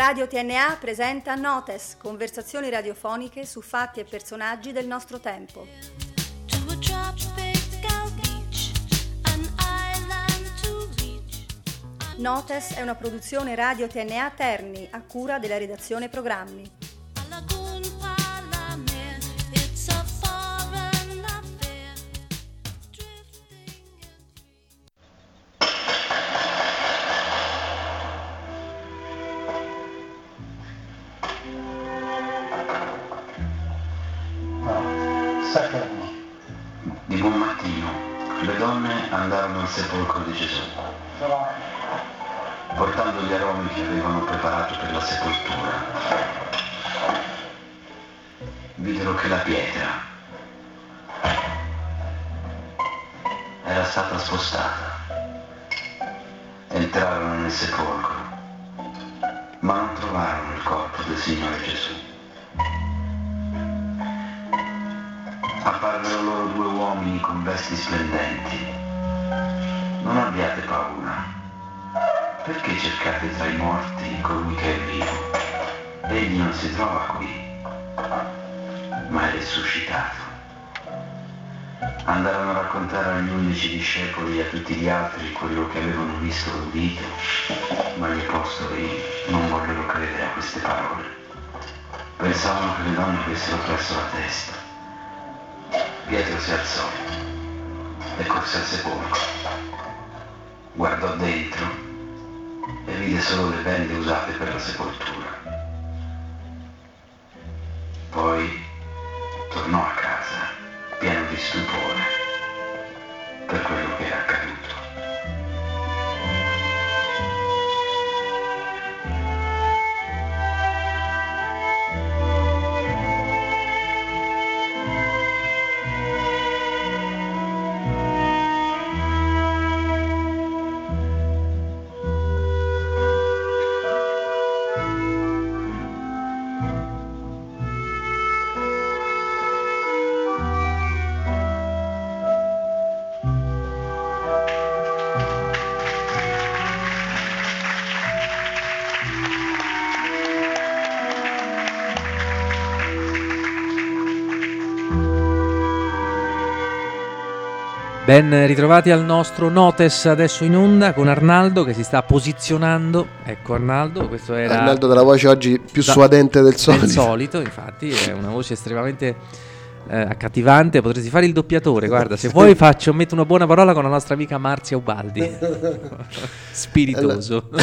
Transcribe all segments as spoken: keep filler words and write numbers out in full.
Radio T N A presenta Notes, conversazioni radiofoniche su fatti e personaggi del nostro tempo. Notes è una produzione Radio T N A Terni, a cura della redazione programmi. Di buon mattino le donne andarono al sepolcro di Gesù, portando gli aromi che avevano preparato per la sepoltura. Videro che la pietra era stata spostata. Entrarono nel sepolcro, ma non trovarono il corpo del Signore Gesù. Apparvero loro due uomini con vesti splendenti. Non abbiate paura. Perché cercate tra i morti colui che è vivo? Egli non si trova qui, ma è risuscitato. Andarono a raccontare agli undici discepoli e a tutti gli altri quello che avevano visto e udito, ma gli apostoli non vollero credere a queste parole. Pensavano che le donne avessero perso la testa. Pietro si alzò e corse al sepolcro. Guardò dentro e vide solo le bende usate per la sepoltura. Poi tornò a casa, pieno di stupore per quello che era accaduto. Ben ritrovati al nostro Notes, adesso in onda con Arnaldo che si sta posizionando. Ecco Arnaldo, questo era Arnaldo della voce oggi più da, suadente del solito. Del solito, infatti, è una voce estremamente eh, accattivante. Potresti fare il doppiatore, guarda, se vuoi faccio, metto una buona parola con la nostra amica Marzia Ubaldi. Spiritoso.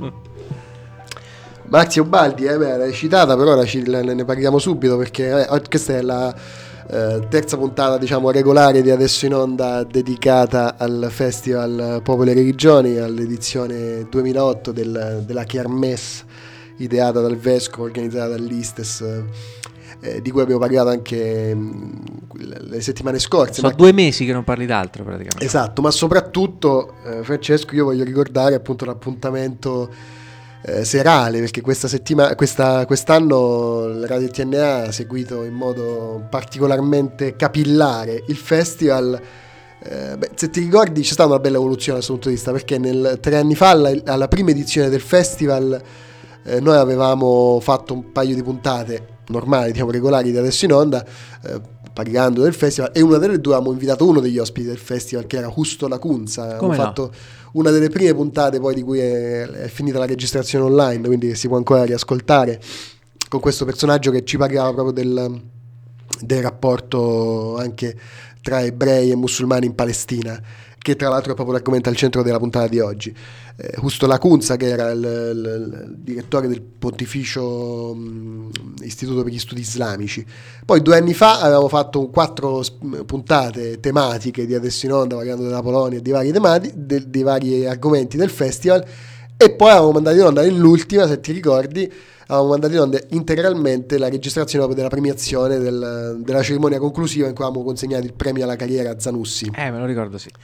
Marzia Ubaldi, eh, beh, l'hai citata, però ora ci, ne parliamo subito perché eh, questa è la Uh, terza puntata, diciamo, regolare di Adesso in Onda, dedicata al Festival Popolo e Religioni, all'edizione duemilaotto del, della Kermesse ideata dal Vescovo, organizzata dall'Istes, eh, di cui abbiamo parlato anche mh, le settimane scorse. Sono ma... due mesi che non parli d'altro praticamente. Esatto, ma soprattutto eh, Francesco, io voglio ricordare appunto l'appuntamento Eh, serale, perché questa settimana, questa, quest'anno la Radio T N A ha seguito in modo particolarmente capillare il festival. Eh, beh, se ti ricordi c'è stata una bella evoluzione da questo punto di vista, perché nel, tre anni fa alla, alla prima edizione del festival eh, noi avevamo fatto un paio di puntate normali, diciamo regolari di Adesso in Onda, eh, parlando del festival, e una delle due avevamo invitato uno degli ospiti del festival che era Justo Lacunza. Abbiamo no? fatto una delle prime puntate poi di cui è, è finita la registrazione online, quindi si può ancora riascoltare, con questo personaggio che ci parlava proprio del, del rapporto anche tra ebrei e musulmani in Palestina, che tra l'altro è proprio l'argomento al centro della puntata di oggi. Eh, Justo Lacunza, che era il, il, il direttore del Pontificio mh, Istituto per gli Studi Islamici. Poi due anni fa avevamo fatto quattro puntate tematiche di Adesso in Onda, parlando della Polonia e di vari, temati, de, di vari argomenti del festival, e poi avevamo mandato in onda nell'ultima, se ti ricordi, avevamo mandato in onda integralmente la registrazione proprio della premiazione del, della cerimonia conclusiva, in cui avevamo consegnato il premio alla carriera a Zanussi. Eh, me lo ricordo, sì.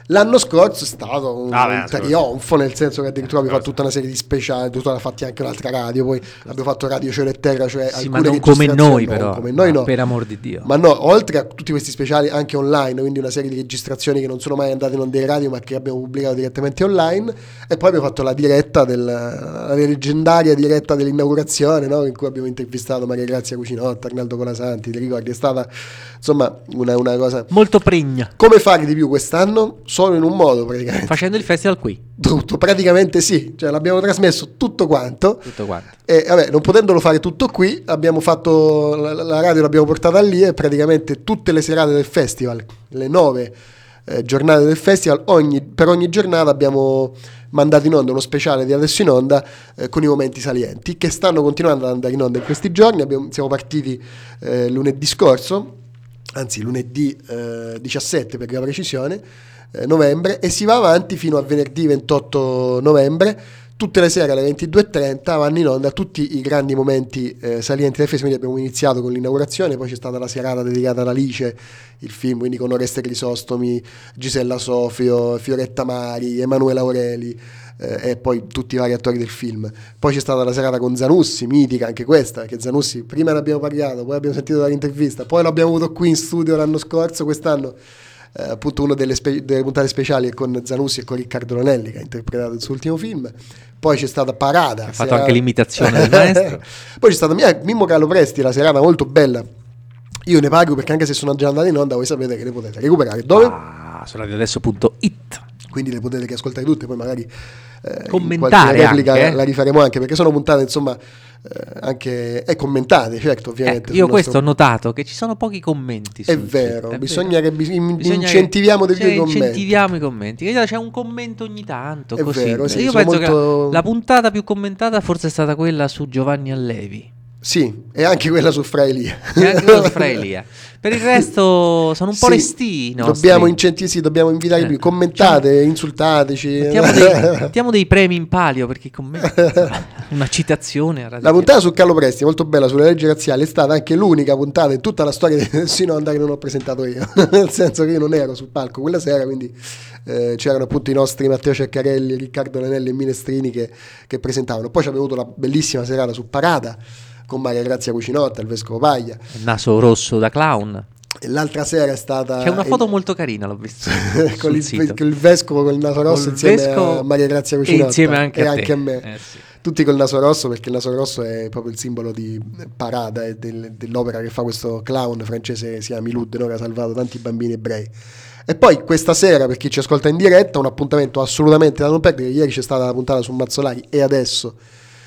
L'anno scorso è stato un, ah, beh, un trionfo, nel senso che addirittura abbiamo fatto tutta una serie di speciali, tutta l'ha fatti anche un'altra radio, poi abbiamo fatto Radio Cielo e Terra, cioè sì, alcune ma non come noi no, però, come noi no. Per amor di Dio. Ma no, oltre a tutti questi speciali anche online, quindi una serie di registrazioni che non sono mai andate in onda in radio ma che abbiamo pubblicato direttamente online, e poi abbiamo fatto la diretta del, la leggendaria diretta dell'inaugurazione, no? In cui abbiamo intervistato Maria Grazia Cucinotta, Arnaldo Colasanti, ti ricordi? È stata insomma una, una cosa molto pregna. Come fare di più quest'anno? Solo in un modo, praticamente. Facendo il festival qui. Tutto, praticamente sì, cioè l'abbiamo trasmesso tutto quanto. Tutto quanto. E vabbè, non potendolo fare tutto qui, abbiamo fatto la, la radio l'abbiamo portata lì e praticamente tutte le serate del festival, le nove eh, giornate del festival, ogni, per ogni giornata abbiamo mandato in onda uno speciale di Adesso in Onda eh, con i momenti salienti che stanno continuando ad andare in onda in questi giorni. Abbiamo, siamo partiti eh, lunedì scorso, anzi lunedì eh, diciassette per la precisione, eh, novembre, e si va avanti fino a venerdì ventotto novembre. Tutte le sere alle ventidue e trenta vanno in onda tutti i grandi momenti eh, salienti del festival. Quindi abbiamo iniziato con l'inaugurazione, poi c'è stata la serata dedicata ad Alice, il film, quindi con Oreste Crisostomi, Gisella Sofio, Fioretta Mari, Emanuela Aureli eh, e poi tutti i vari attori del film. Poi c'è stata la serata con Zanussi, mitica anche questa, che Zanussi prima ne abbiamo parlato, poi abbiamo sentito dall'intervista, poi l'abbiamo avuto qui in studio l'anno scorso, quest'anno eh, appunto una delle, spe- delle puntate speciali è con Zanussi e con Riccardo Lonelli che ha interpretato il suo ultimo film. Poi c'è stata Parada, ha fatto serata... anche l'imitazione del maestro. Poi c'è stato Mimmo Carlo Presti, la serata molto bella. Io ne pago perché anche se sono già andati in onda voi sapete che le potete recuperare dove? Ah, su radioadesso punto it, quindi le potete ascoltare tutte, poi magari eh, commentare replica anche, la rifaremo anche perché sono puntate insomma eh, anche e commentate, certo, ovviamente. Eh, io questo nostro... ho notato che ci sono pochi commenti. È vero, è bisogna vero. che bis- bisogna incentiviamo che, di più i commenti. Incentiviamo i commenti. C'è un commento ogni tanto. È così. vero, sì, io penso molto... che la puntata più commentata forse è stata quella su Giovanni Allevi. Sì, e anche quella su Fra Elia. E anche quella su Fra Elia. Per il resto sono un po' sì, resti i nostri. Dobbiamo incentivare, sì, dobbiamo invitare eh. più. Commentate, cioè, insultateci. Mettiamo dei, mettiamo dei premi in palio perché commenta. Una citazione. La puntata su Carlo Presti, molto bella, sulle leggi razziali, è stata anche l'unica puntata in tutta la storia di Sinonda che non ho presentato io. Nel senso che io non ero sul palco quella sera, quindi eh, c'erano appunto i nostri Matteo Ceccarelli, Riccardo Lanelli e Minestrini che, che presentavano. Poi abbiamo avuto la bellissima serata su Parada con Maria Grazia Cucinotta, il vescovo Paglia, il naso rosso da clown. E l'altra sera è stata c'è una foto il... molto carina, l'ho vista con, il, con il vescovo con il naso rosso insieme vescovo... a Maria Grazia Cucinotta e insieme anche, e a, anche a me eh, sì. Tutti col naso rosso perché il naso rosso è proprio il simbolo di Parada e del, dell'opera che fa questo clown francese, si chiama Milud, no? Che ha salvato tanti bambini ebrei. E poi questa sera, per chi ci ascolta in diretta, un appuntamento assolutamente da non perdere. Ieri c'è stata la puntata su Mazzolari e adesso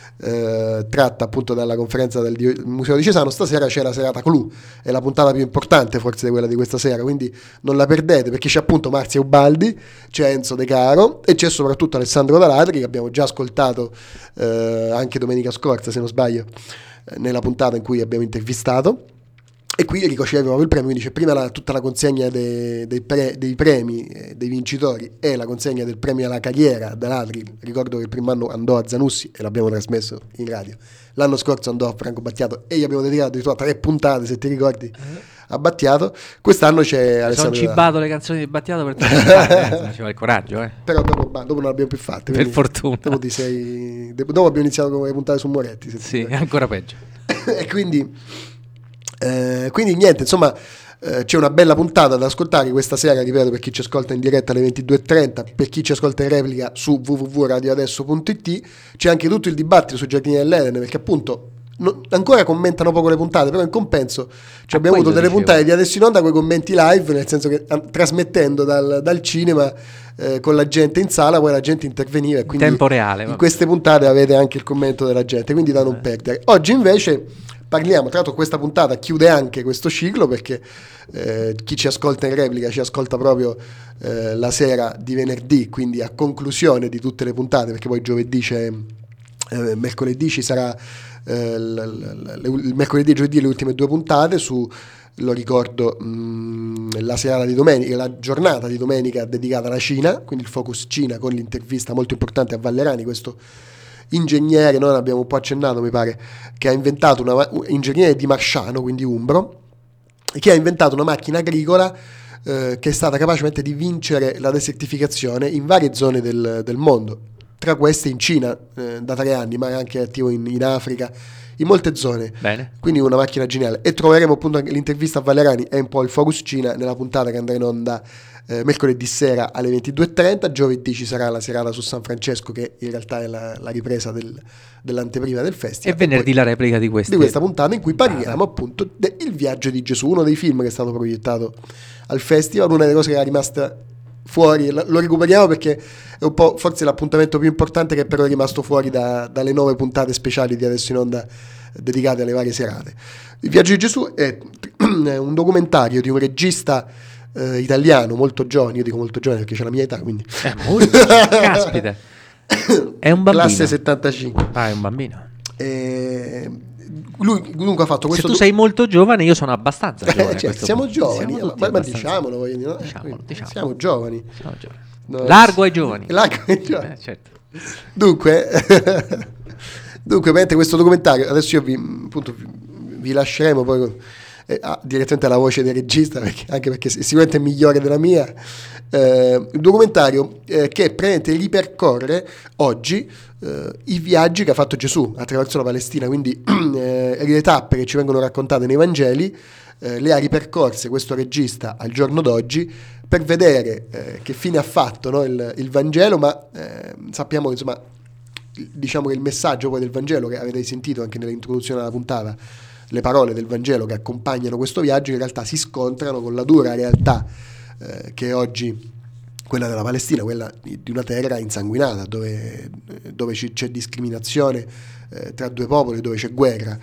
Eh, tratta appunto dalla conferenza del Museo di Cesano. Stasera c'è la serata Clou, è la puntata più importante forse di quella di questa sera, quindi non la perdete perché c'è appunto Marzia Ubaldi, c'è Enzo De Caro e c'è soprattutto Alessandro Dalatri che abbiamo già ascoltato eh, anche domenica scorsa se non sbaglio eh, nella puntata in cui abbiamo intervistato. E qui riceveva proprio il premio, quindi c'è prima la, tutta la consegna dei, dei, pre, dei premi eh, dei vincitori e la consegna del premio alla carriera da Ladri. Ricordo che il primo anno andò a Zanussi e l'abbiamo trasmesso in radio, l'anno scorso andò a Franco Battiato e gli abbiamo dedicato addirittura tre puntate, se ti ricordi, a Battiato. Quest'anno c'è Alessandro. Sono cibato le canzoni di Battiato per te, ci va il coraggio eh. Però dopo, dopo non l'abbiamo più fatte, per fortuna. Dopo, ti sei, dopo abbiamo iniziato con le puntate su Moretti, se sì, è ancora peggio. E quindi Eh, quindi niente, insomma eh, c'è una bella puntata da ascoltare questa sera, ripeto, per chi ci ascolta in diretta alle ventidue e trenta, per chi ci ascolta in replica su w w w punto radio adesso punto i t. C'è anche tutto il dibattito sui Giardini dell'Eden, perché appunto non, ancora commentano poco le puntate, però in compenso cioè, abbiamo avuto delle dicevo. puntate di Adesso in Onda con i commenti live, nel senso che a, trasmettendo dal, dal cinema eh, con la gente in sala, poi la gente interveniva e quindi in tempo reale, in queste puntate avete anche il commento della gente, quindi da non eh. perdere. Oggi invece parliamo, tra l'altro questa puntata chiude anche questo ciclo perché eh, chi ci ascolta in replica ci ascolta proprio eh, la sera di venerdì, quindi a conclusione di tutte le puntate, perché poi giovedì c'è, eh, mercoledì ci sarà eh, l, l, l, il mercoledì e giovedì le ultime due puntate su, lo ricordo, mh, la serata di domenica, la giornata di domenica dedicata alla Cina, quindi il focus Cina con l'intervista molto importante a Vallerani, questo ingegnere, noi l'abbiamo un po' accennato mi pare, che ha inventato una un ingegnere di Marsciano, quindi umbro, che ha inventato una macchina agricola eh, che è stata capace di vincere la desertificazione in varie zone del, del mondo, tra queste in Cina eh, da tre anni, ma è anche attivo in, in Africa, in molte zone. Bene. Quindi una macchina geniale. E troveremo appunto anche l'intervista a Valerani e un po' il Focus Cina nella puntata che andrà in onda eh, mercoledì sera alle ventidue e trenta. Giovedì ci sarà la serata su San Francesco, che in realtà è la, la ripresa del, dell'anteprima del festival. E venerdì e la replica di, di questa puntata, in cui parliamo appunto del Viaggio di Gesù, uno dei film che è stato proiettato al festival, una delle cose che era rimasta fuori. Lo recuperiamo perché è un po' forse l'appuntamento più importante, che però è rimasto fuori da, dalle nove puntate speciali di adesso in onda dedicate alle varie serate. Il Viaggio di Gesù è un documentario di un regista eh, italiano molto giovane. Io dico molto giovane perché c'è la mia età, quindi eh, molto, caspita, è un bambino, classe settantacinque. Ah, è un bambino. E lui dunque ha fatto questo. Se tu sei molto giovane, io sono abbastanza giovane. Eh, cioè, siamo punto. giovani, siamo ma, ma diciamolo, voglio dire, no? diciamolo, diciamolo. Siamo giovani. Siamo giovani. No, Largo ai giovani. Largo ai giovani. Eh, certo. Dunque, dunque, vedete questo documentario. Adesso io vi, appunto, vi lasceremo poi eh, ah, direttamente la voce del regista, perché, anche perché sicuramente è migliore della mia. Eh, un documentario eh, che praticamente ripercorre oggi eh, i viaggi che ha fatto Gesù attraverso la Palestina, quindi eh, le tappe che ci vengono raccontate nei Vangeli eh, le ha ripercorse questo regista al giorno d'oggi, per vedere eh, che fine ha fatto, no, il, il Vangelo, ma eh, sappiamo che insomma, diciamo che il messaggio poi del Vangelo, che avete sentito anche nell'introduzione alla puntata, le parole del Vangelo che accompagnano questo viaggio in realtà si scontrano con la dura realtà eh, che è oggi quella della Palestina, quella di, di una terra insanguinata, dove, dove c'è discriminazione eh, tra due popoli, dove c'è guerra.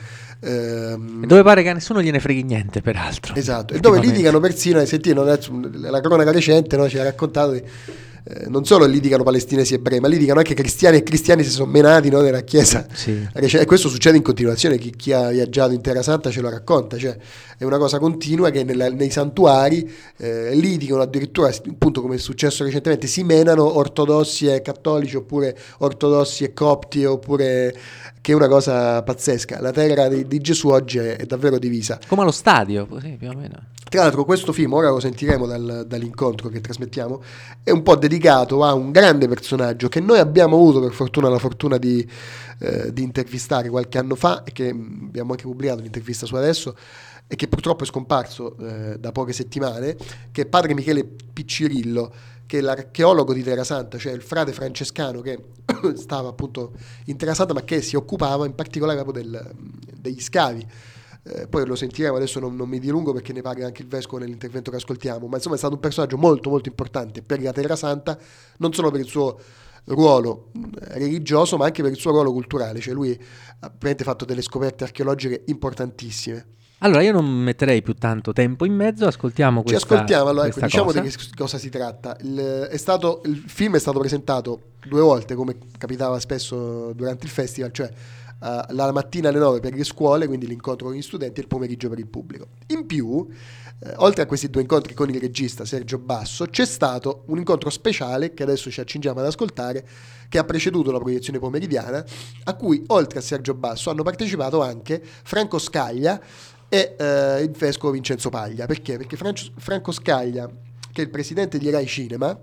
Ehm, e dove pare che a nessuno gliene freghi niente, peraltro. Esatto, e dove litigano persino, hai sentito, la cronaca recente, no, ci ha raccontato di, eh, non solo litigano palestinesi e ebrei, ma litigano anche cristiani, e cristiani si sono menati, no, nella chiesa. Sì. E questo succede in continuazione, chi, chi ha viaggiato in Terra Santa ce lo racconta, cioè è una cosa continua che nella, nei santuari eh, litigano, addirittura appunto come è successo recentemente, si menano ortodossi e cattolici, oppure ortodossi e copti, oppure, che è una cosa pazzesca. La terra di, di Gesù oggi è, è davvero divisa. Come allo stadio, così più o meno. Tra l'altro questo film, ora lo sentiremo dal, dall'incontro che trasmettiamo, è un po' dedicato a un grande personaggio che noi abbiamo avuto per fortuna la fortuna di, eh, di intervistare qualche anno fa, e che abbiamo anche pubblicato l'intervista su Adesso, e che purtroppo è scomparso eh, da poche settimane, che è padre Michele Piccirillo, che è l'archeologo di Terra Santa, cioè il frate francescano che stava appunto in Terra Santa, ma che si occupava in particolare proprio del, degli scavi. Eh, poi lo sentiremo, adesso non, non mi dilungo perché ne parla anche il vescovo nell'intervento che ascoltiamo, ma insomma è stato un personaggio molto molto importante per la Terra Santa, non solo per il suo ruolo religioso, ma anche per il suo ruolo culturale, cioè lui ha veramente fatto delle scoperte archeologiche importantissime. Allora io non metterei più tanto tempo in mezzo, ascoltiamo questa Ci ascoltiamo, allora ecco, diciamo cosa. di che cosa si tratta. Il, è stato, il film è stato presentato due volte, come capitava spesso durante il festival, cioè uh, la mattina alle nove per le scuole, quindi l'incontro con gli studenti, e il pomeriggio per il pubblico. In più, eh, oltre a questi due incontri con il regista Sergio Basso, c'è stato un incontro speciale che adesso ci accingiamo ad ascoltare, che ha preceduto la proiezione pomeridiana, a cui oltre a Sergio Basso hanno partecipato anche Franco Scaglia e uh, il vescovo Vincenzo Paglia. Perché? Perché Francio, Franco Scaglia, che è il presidente di Rai Cinema,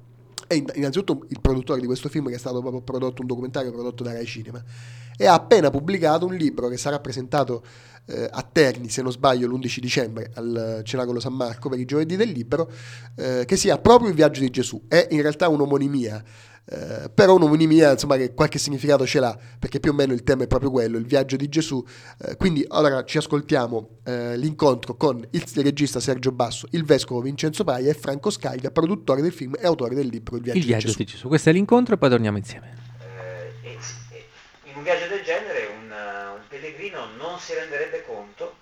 è innanzitutto il produttore di questo film, che è stato proprio prodotto, un documentario prodotto da Rai Cinema, e ha appena pubblicato un libro che sarà presentato eh, a Terni, se non sbaglio, l'undici dicembre al Cenacolo San Marco per i giovedì del libro, eh, che sia proprio Il Viaggio di Gesù. È in realtà un'omonimia, eh, però un'omonimia insomma che qualche significato ce l'ha, perché più o meno il tema è proprio quello, il viaggio di Gesù. Eh, quindi ora ci ascoltiamo eh, l'incontro con il regista Sergio Basso, il vescovo Vincenzo Paglia e Franco Scaglia, produttore del film e autore del libro Il Viaggio, il viaggio di, Gesù. di Gesù. Questo è l'incontro e poi torniamo insieme. Eh, e, e, in un viaggio del genere un, uh, un pellegrino non si renderebbe conto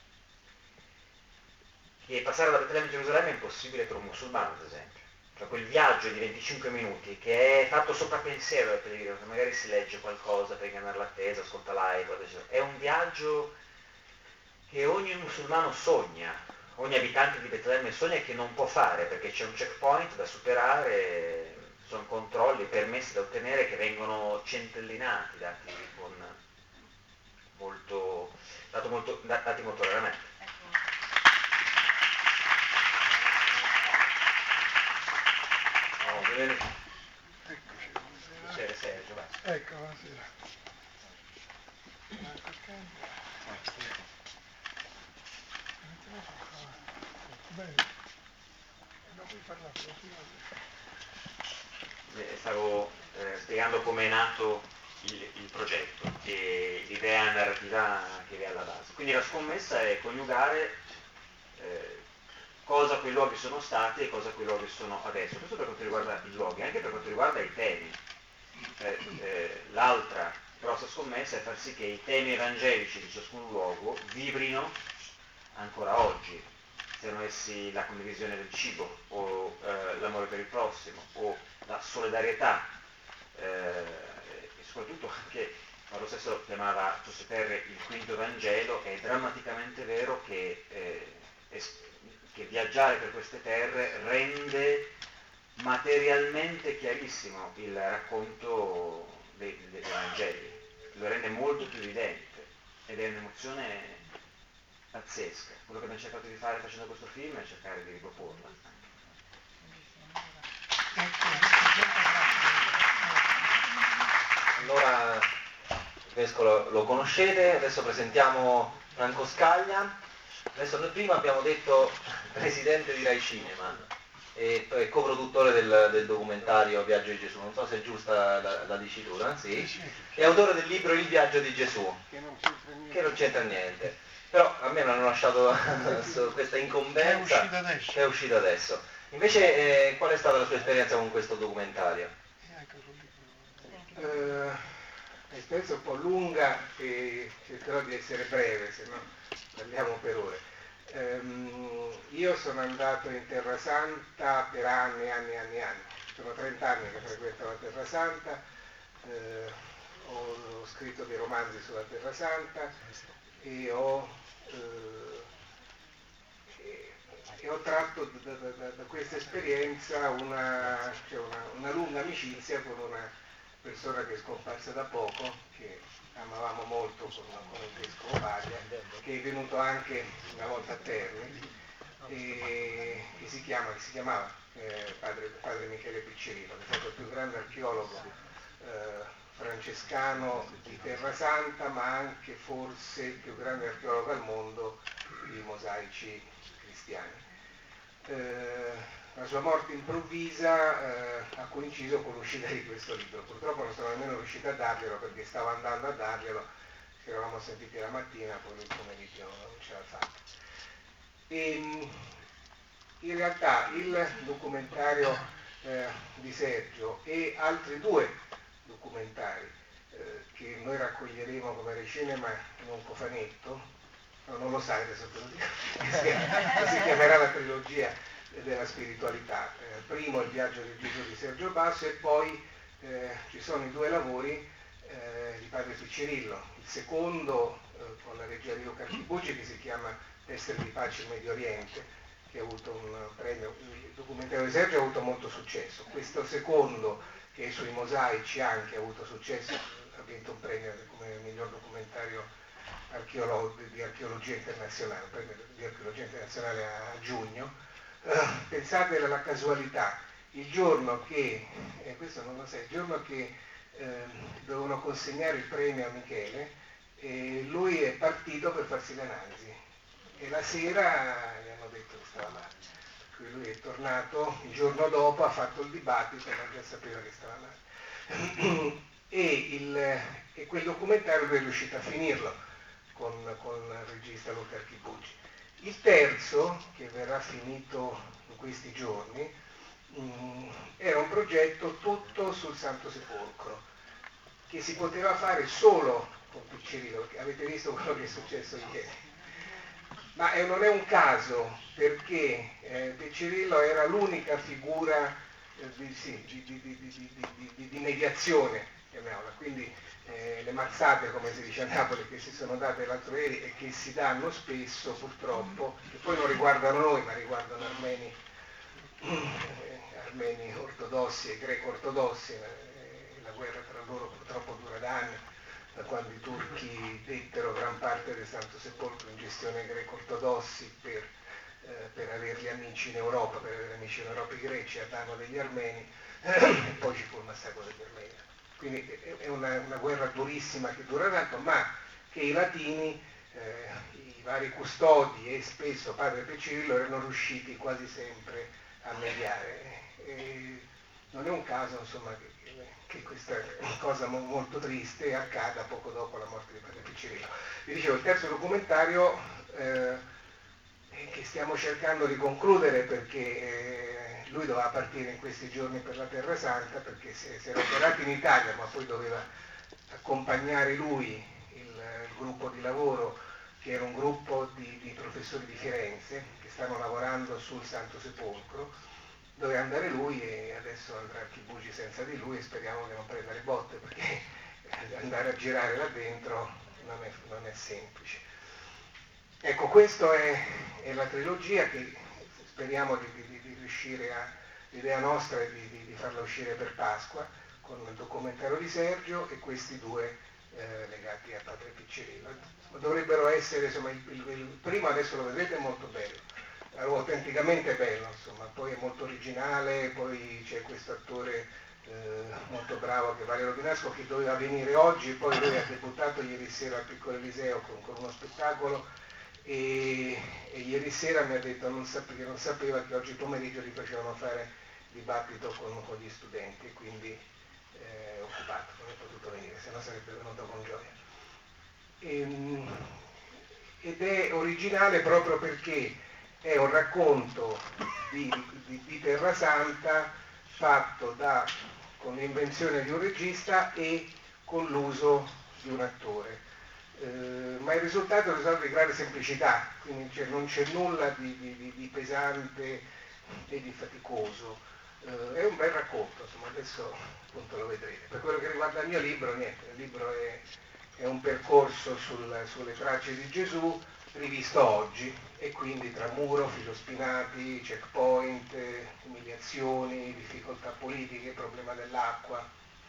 che passare da Betlemme a Gerusalemme è impossibile per un musulmano, ad esempio. Cioè quel viaggio di venticinque minuti che è fatto sopra pensiero del pellegrino, che magari si legge qualcosa per ingannare l'attesa, ascolta l'iPod, è un viaggio che ogni musulmano sogna, ogni abitante di Betlemme sogna, che non può fare perché c'è un checkpoint da superare, sono controlli, permessi da ottenere che vengono centellinati, dati con molto, dati molto, dati molto raramente. benvenuti. C'è Sergio, vai. Ecco, buonasera. Bene. Non puoi parlare eh, Stavo eh, spiegando come è nato il, il progetto e l'idea narrativa che vi è alla base. Quindi la scommessa è coniugare eh, cosa quei luoghi sono stati e cosa quei luoghi sono adesso. Questo per quanto riguarda i luoghi, anche per quanto riguarda i temi. Eh, eh, l'altra grossa scommessa è far sì che i temi evangelici di ciascun luogo vibrino ancora oggi, siano essi la condivisione del cibo o eh, l'amore per il prossimo o la solidarietà eh, e soprattutto anche, Paolo stesso chiamava Giuseppe Terre il quinto Vangelo, è drammaticamente vero che, eh, es- che viaggiare per queste terre rende materialmente chiarissimo il racconto dei, dei Vangeli, lo rende molto più evidente ed è un'emozione pazzesca. Quello che abbiamo cercato di fare facendo questo film è cercare di riproporla. Allora, Vescovo lo conoscete, adesso presentiamo Franco Scaglia. Adesso noi prima abbiamo detto presidente di Rai Cinema e e coproduttore del, del documentario Viaggio di Gesù, non so se è giusta la, la dicitura, sì, e autore del libro Il viaggio di Gesù, che non c'entra niente. che non c'entra niente, però a me mi hanno lasciato questa incombenza È uscita adesso. che è uscita adesso. Invece eh, qual è stata la sua esperienza con questo documentario? Eh, l'esperienza è un po' lunga e cercherò di essere breve, se no parliamo per ore. Ehm, io sono andato in Terra Santa per anni, anni, anni, anni. Sono trenta anni che frequento la Terra Santa, eh, ho, ho scritto dei romanzi sulla Terra Santa e ho, eh, e, e ho tratto da, da, da, da questa esperienza una, cioè una, una lunga amicizia con una persona che è scomparsa da poco, che amavamo molto con, con il vescovo Paglia, che è venuto anche una volta a Terni, e che si, chiama, che si chiamava eh, padre, padre Michele Piccerino, che è stato il più grande archeologo eh, francescano di Terra Santa, ma anche forse il più grande archeologo al mondo di mosaici cristiani. Eh, la sua morte improvvisa eh, ha coinciso con l'uscita di questo libro. Purtroppo non sono nemmeno riuscito a darglielo perché stavo andando a darglielo, ci eravamo sentiti la mattina, poi il pomeriggio non ce l'ha fatta. E, in realtà il documentario eh, di Sergio e altri due documentari eh, che noi raccoglieremo come Rai Cinema in un cofanetto, no, non lo sai adesso te lo dico, si, si chiamerà la trilogia della spiritualità, eh, primo il viaggio di Gesù di Sergio Basso e poi eh, ci sono i due lavori eh, di padre Piccirillo, il secondo eh, con la regia di Luca Archibucci che si chiama Tessere di pace in Medio Oriente, che ha avuto un premio, il documentario di Sergio ha avuto molto successo, questo secondo che è sui mosaici anche ha avuto successo, ha vinto un premio come miglior documentario archeolo- di archeologia internazionale, un premio di archeologia internazionale a giugno. Uh, pensate alla casualità, il giorno che, eh, questo non lo sai, il giorno che eh, dovevano consegnare il premio a Michele, eh, lui è partito per farsi l'analisi e la sera gli hanno detto che stava male, per cui lui è tornato il giorno dopo, ha fatto il dibattito ma già sapeva che stava male e, il, e quel documentario lui è riuscito a finirlo con, con il regista Luca Archibucci. Il terzo, che verrà finito in questi giorni, mh, era un progetto tutto sul Santo Sepolcro, che si poteva fare solo con Piccirillo, perché avete visto quello che è successo ieri. Ma eh, non è un caso, perché eh, Piccirillo era l'unica figura eh, di, sì, di, di, di, di, di, di mediazione, chiamiamola, quindi Eh, le mazzate, come si dice a Napoli, che si sono date l'altro ieri e che si danno spesso purtroppo, che poi non riguardano noi ma riguardano armeni, eh, armeni ortodossi e greco-ortodossi, eh, la guerra tra loro purtroppo dura da anni, da quando i turchi dettero gran parte del Santo Sepolcro in gestione ai greco-ortodossi per, eh, per averli amici in Europa, per avere amici in Europa i greci andavano degli armeni e poi ci fu il massacro degli armeni. Quindi è una, una guerra durissima che dura tanto, ma che i latini, eh, i vari custodi e spesso padre Pecirillo erano riusciti quasi sempre a mediare. E non è un caso, insomma, che, che questa cosa molto triste accada poco dopo la morte di padre Pecirillo. Vi dicevo, il terzo documentario eh, che stiamo cercando di concludere perché eh, lui doveva partire in questi giorni per la Terra Santa, perché si, si era operato in Italia, ma poi doveva accompagnare lui il, il gruppo di lavoro, che era un gruppo di, di professori di Firenze che stanno lavorando sul Santo Sepolcro. Doveva andare lui e adesso andrà a Chibugi senza di lui e speriamo che non prenda le botte, perché andare a girare là dentro non è, non è semplice. Ecco, questa è, è la trilogia che speriamo di, di, di riuscire a, l'idea nostra è di, di, di farla uscire per Pasqua, con il documentario di Sergio e questi due eh, legati a padre Piccirillo. Dovrebbero essere, insomma, il, il, il primo adesso lo vedrete, è molto bello, autenticamente bello, insomma, poi è molto originale, poi c'è questo attore eh, molto bravo che è Valerio Pinasco, che doveva venire oggi, poi lui ha debuttato ieri sera al Piccolo Eliseo con, con uno spettacolo e, e ieri sera mi ha detto non sape, che non sapeva che oggi pomeriggio gli facevano fare dibattito con, con gli studenti e quindi è eh, occupato, non è potuto venire, se no sarebbe venuto con gioia. E, ed è originale proprio perché è un racconto di, di, di Terra Santa fatto da, con l'invenzione di un regista e con l'uso di un attore. Eh, ma il risultato è un risultato di grande semplicità, quindi cioè, non c'è nulla di, di, di pesante e di faticoso. Eh, è un bel racconto, insomma, adesso appunto lo vedrete. Per quello che riguarda il mio libro, niente, il libro è, è un percorso sul, sulle tracce di Gesù, rivisto oggi, e quindi tra muro, filo spinati, checkpoint, umiliazioni, difficoltà politiche, problema dell'acqua,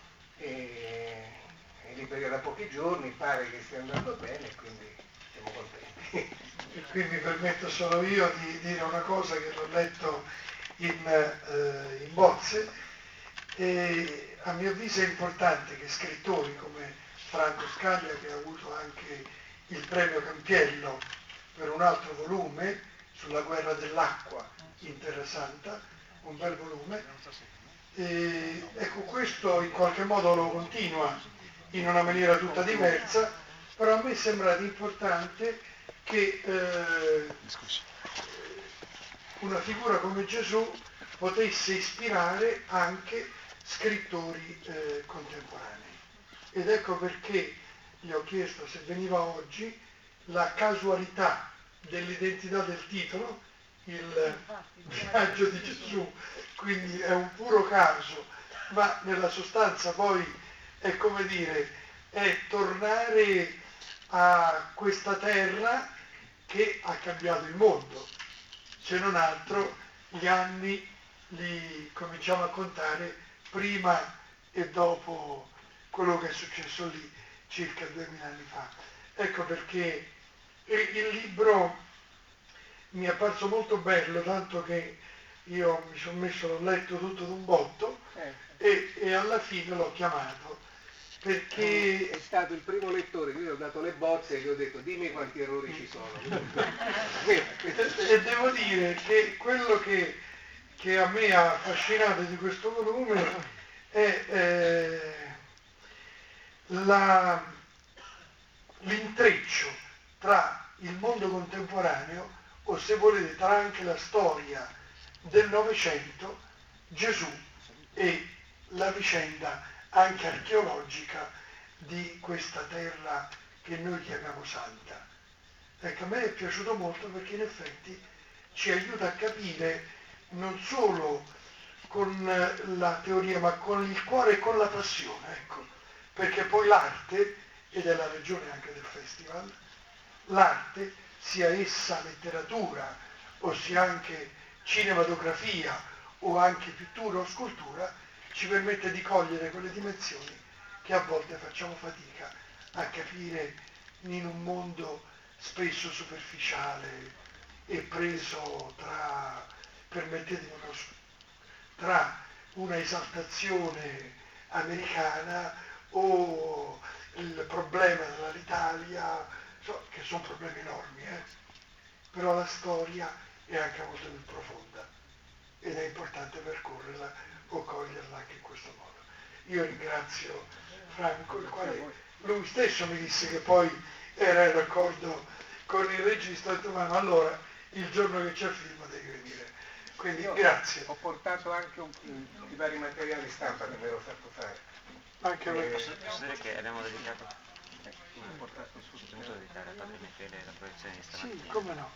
e in libreria da pochi giorni, pare che stia andando bene, quindi siamo contenti. E qui mi permetto solo io di dire una cosa che l'ho letto in, eh, in bozze, e a mio avviso è importante che scrittori come Franco Scaglia, che ha avuto anche il premio Campiello per un altro volume sulla guerra dell'acqua in Terra Santa, un bel volume, e ecco, questo in qualche modo lo continua in una maniera tutta diversa, però a me è sembrato importante che eh, una figura come Gesù potesse ispirare anche scrittori eh, contemporanei. Ed ecco perché gli ho chiesto se veniva oggi la casualità dell'identità del titolo, il viaggio di Gesù, quindi è un puro caso, ma nella sostanza poi è come dire, è tornare a questa terra che ha cambiato il mondo, se non altro gli anni li cominciamo a contare prima e dopo quello che è successo lì circa duemila anni fa. Ecco perché il libro mi è apparso molto bello, tanto che io mi sono messo, l'ho letto tutto d'un botto e, e alla fine l'ho chiamato perché è stato il primo lettore che io ho dato le bozze e gli ho detto dimmi quanti errori ci sono. E devo dire che quello che, che a me ha affascinato di questo volume è eh, la, l'intreccio tra il mondo contemporaneo, o se volete tra anche la storia del Novecento, Gesù e la vicenda anche archeologica di questa terra che noi chiamiamo santa. Ecco, a me è piaciuto molto perché in effetti ci aiuta a capire non solo con la teoria ma con il cuore e con la passione, ecco, perché poi l'arte, ed è la ragione anche del festival, l'arte, sia essa letteratura o sia anche cinematografia o anche pittura o scultura, ci permette di cogliere quelle dimensioni che a volte facciamo fatica a capire in un mondo spesso superficiale e preso tra permettetemi uno sp- tra una esaltazione americana o il problema dell'Italia, so, che sono problemi enormi, eh? Però la storia è anche molto più profonda ed è importante percorrerla o coglierla anche in questo modo. Io ringrazio Franco, il quale lui stesso mi disse che poi era in accordo con il regista, ho detto ma allora il giorno che c'è il film devi venire. Quindi Io grazie. Ho portato anche un, i vari materiali stampa che mi ero fatto fare. Anche a me. Posso dire che abbiamo dedicato, ho portato su, posso dedicare a Padre Michele la proiezione di stamattina? Sì, come no.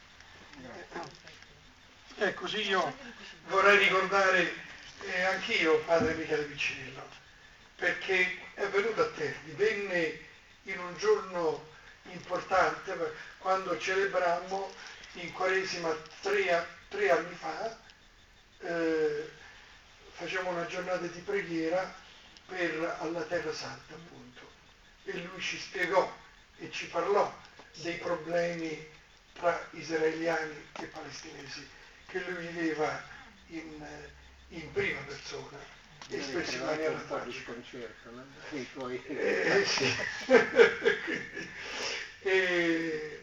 Eh, così io vorrei ricordare eh, anch'io Padre Michele Piccinillo, perché è venuto a Terni, venne in un giorno importante quando celebrammo in Quaresima tre, tre anni fa, eh, facciamo una giornata di preghiera per alla Terra Santa appunto, e lui ci spiegò e ci parlò dei problemi tra israeliani e palestinesi che lui viveva in, in prima persona e spesso in maniera tragica. Eh, sì. e,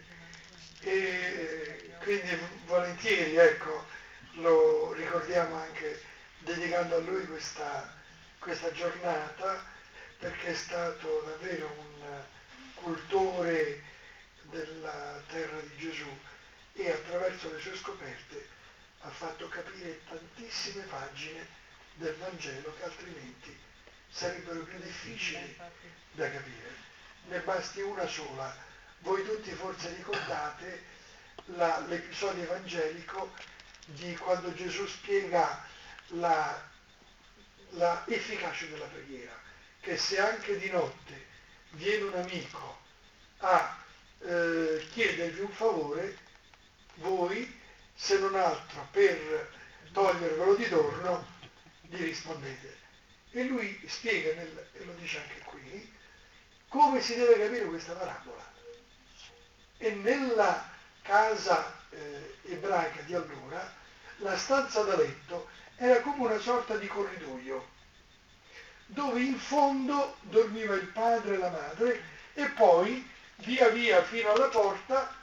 e quindi volentieri, ecco, lo ricordiamo anche dedicando a lui questa, questa giornata, perché è stato davvero un cultore della terra di Gesù e attraverso le sue scoperte ha fatto capire tantissime pagine del Vangelo che altrimenti sarebbero più difficili da capire. Ne basti una sola. Voi tutti forse ricordate la, l'episodio evangelico di quando Gesù spiega la, la efficacia della preghiera, che se anche di notte viene un amico a eh, chiedervi un favore, voi, se non altro per togliervelo di torno, gli rispondete. E lui spiega, nel, e lo dice anche qui, come si deve capire questa parabola. E nella casa eh, ebraica di allora, la stanza da letto era come una sorta di corridoio, dove in fondo dormiva il padre e la madre, e poi, via via fino alla porta,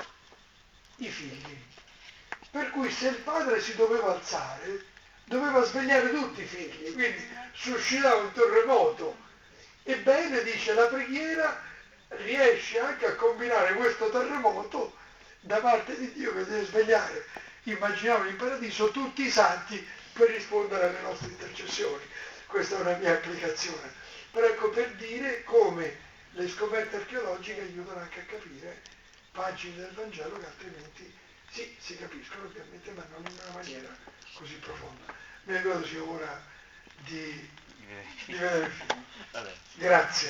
i figli. Per cui se il padre si doveva alzare, doveva svegliare tutti i figli, quindi suscitava un terremoto. Ebbene, dice, la preghiera riesce anche a combinare questo terremoto da parte di Dio che deve svegliare. Immaginiamo in paradiso tutti i santi per rispondere alle nostre intercessioni. Questa è una mia applicazione. Però ecco, per dire come le scoperte archeologiche aiutano anche a capire pagine del Vangelo che altrimenti sì, si capiscono ovviamente, ma non in una maniera così profonda. Mi ricordo sia ora di, di vedere il film. Grazie.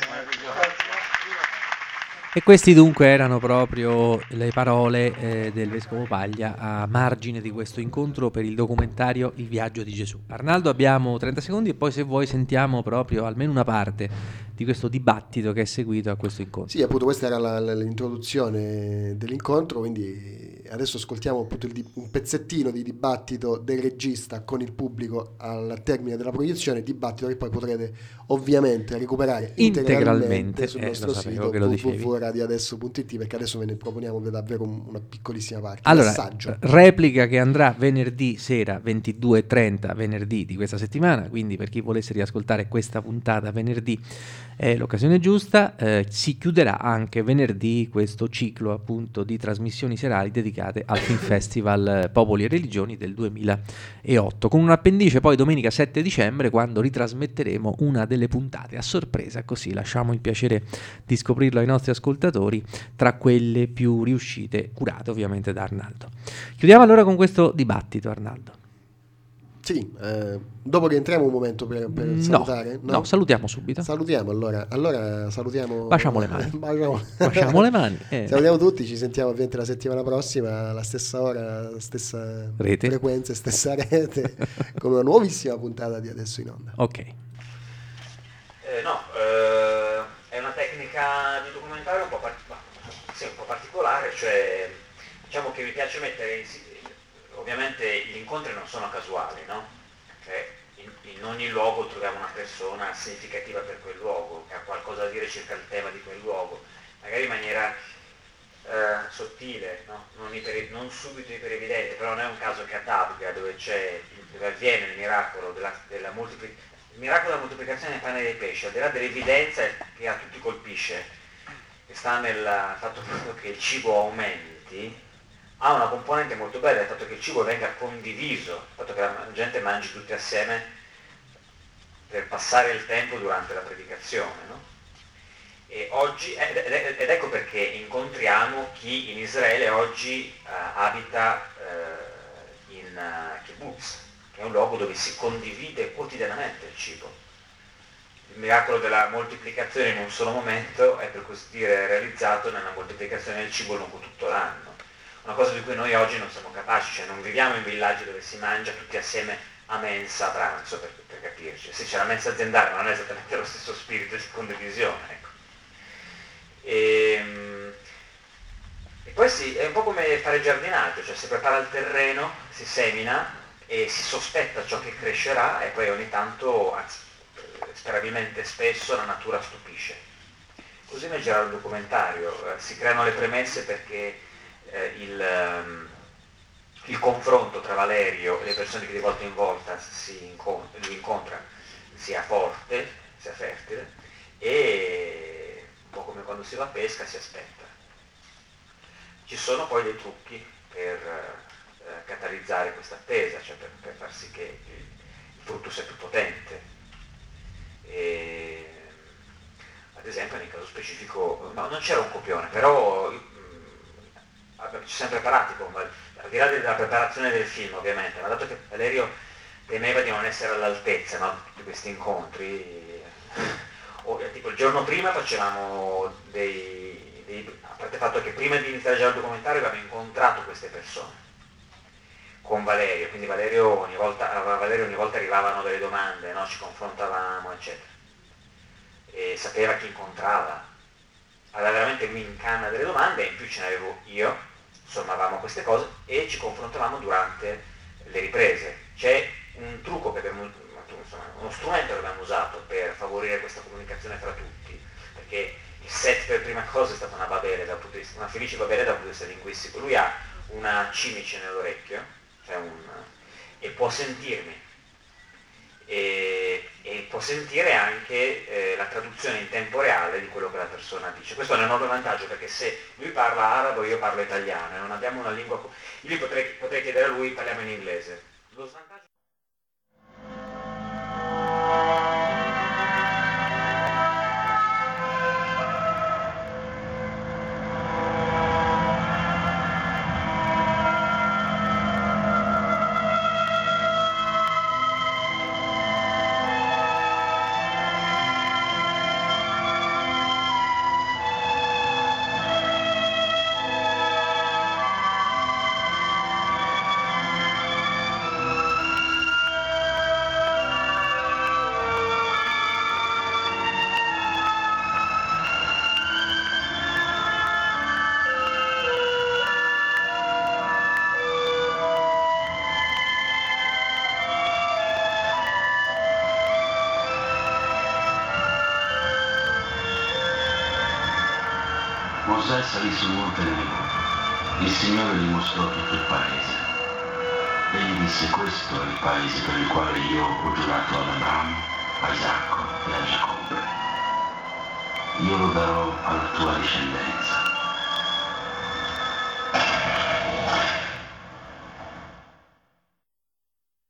Grazie. E questi dunque erano proprio le parole eh, del Vescovo Paglia a margine di questo incontro per il documentario Il viaggio di Gesù. Arnaldo, abbiamo trenta secondi e poi se vuoi sentiamo proprio almeno una parte di questo dibattito che è seguito a questo incontro. Sì, appunto questa era la, la, l'introduzione dell'incontro, quindi adesso ascoltiamo appunto il, un pezzettino di dibattito del regista con il pubblico al termine della proiezione, dibattito che poi potrete ovviamente recuperare integralmente, integralmente sul nostro sito w w w punto radioadesso punto it, perché adesso ve ne proponiamo davvero una piccolissima parte. Allora, assaggio. Replica che andrà venerdì sera ventidue e trenta, venerdì di questa settimana, quindi per chi volesse riascoltare questa puntata venerdì è l'occasione giusta. Eh, si chiuderà anche venerdì questo ciclo appunto di trasmissioni serali dedicate al Film Festival Popoli e Religioni del duemilaotto, con un appendice poi domenica sette dicembre, quando ritrasmetteremo una delle puntate a sorpresa, così lasciamo il piacere di scoprirlo ai nostri ascoltatori, tra quelle più riuscite, curate ovviamente da Arnaldo. Chiudiamo allora con questo dibattito, Arnaldo. Sì, eh, dopo che entriamo un momento per, per no, salutare. No? no, salutiamo subito. Salutiamo allora. Allora salutiamo. Baciamo le mani. Baciamo, Baciamo le mani. Eh. Salutiamo tutti, ci sentiamo ovviamente la settimana prossima, alla stessa ora, stessa rete. frequenza, stessa rete, con una nuovissima puntata di Adesso in Onda. Ok. Eh, no, eh, è una tecnica di documentario un po', part- sì, un po' particolare, cioè diciamo che mi piace mettere in, ovviamente gli incontri non sono casuali, no? Cioè, in, in ogni luogo troviamo una persona significativa per quel luogo, che ha qualcosa da dire circa il tema di quel luogo, magari in maniera eh, sottile, no? non, iper, non subito iperevidente, però non è un caso che a Tabga, dove, c'è, dove avviene il miracolo della, della moltiplicazione, il miracolo della moltiplicazione dei pani e dei pesci, al di là dell'evidenza che a tutti colpisce, che sta nel fatto che il cibo aumenti, ha una componente molto bella, il fatto che il cibo venga condiviso, il fatto che la gente mangi tutti assieme per passare il tempo durante la predicazione, no? E oggi, ed, ed, ed ecco perché incontriamo chi in Israele oggi uh, abita uh, in uh, kibbutz, che è un luogo dove si condivide quotidianamente il cibo. Il miracolo della moltiplicazione in un solo momento è, per così dire, realizzato nella moltiplicazione del cibo lungo tutto l'anno. Una cosa di cui noi oggi non siamo capaci, cioè non viviamo in villaggi dove si mangia tutti assieme a mensa, a pranzo, per, per capirci. Sì, c'è la mensa aziendale, ma non è esattamente lo stesso spirito di condivisione, ecco. E, e poi sì, è un po' come fare giardinaggio, cioè si prepara il terreno, si semina e si sospetta ciò che crescerà e poi ogni tanto, anzi, sperabilmente spesso, la natura stupisce. Così leggerà il documentario, si creano le premesse perché eh, il, um, il confronto tra Valerio e le persone che di volta in volta si incont- lui incontra sia forte, sia fertile, e un po' come quando si va a pesca si aspetta. Ci sono poi dei trucchi per eh, catalizzare questa attesa, cioè per, per far sì che il, il frutto sia più potente. E, ad esempio nel caso specifico, no, non c'era un copione, però ci siamo preparati, con, al di là della preparazione del film ovviamente, ma dato che Valerio temeva di non essere all'altezza, no, di tutti questi incontri, o, tipo il giorno prima facevamo dei, dei, a parte il fatto che prima di iniziare già il documentario avevamo incontrato queste persone con Valerio, quindi Valerio ogni volta, a Valerio ogni volta arrivavano delle domande, no, ci confrontavamo eccetera, e sapeva chi incontrava, aveva veramente lui in canna delle domande, e in più ce ne avevo io, sommavamo queste cose e ci confrontavamo durante le riprese. C'è un trucco che abbiamo, insomma, uno strumento che abbiamo usato per favorire questa comunicazione fra tutti, perché il set per prima cosa è stata una babele, dal punto di vista, una felice babele dal punto di vista linguistico. Lui ha una cimice nell'orecchio, cioè un, e può sentirmi. E, e può sentire anche eh, la traduzione in tempo reale di quello che la persona dice. Questo è un enorme vantaggio, perché se lui parla arabo e io parlo italiano e non abbiamo una lingua, io potrei, potrei chiedere a lui, parliamo in inglese. Lo svantaggio... Mosè salì sul monte Nebo. Il Signore gli mostrò tutto il paese. Egli disse: questo è il paese per il quale io ho giurato ad Abramo, a Isacco e a Giacobbe. Io lo darò alla tua discendenza.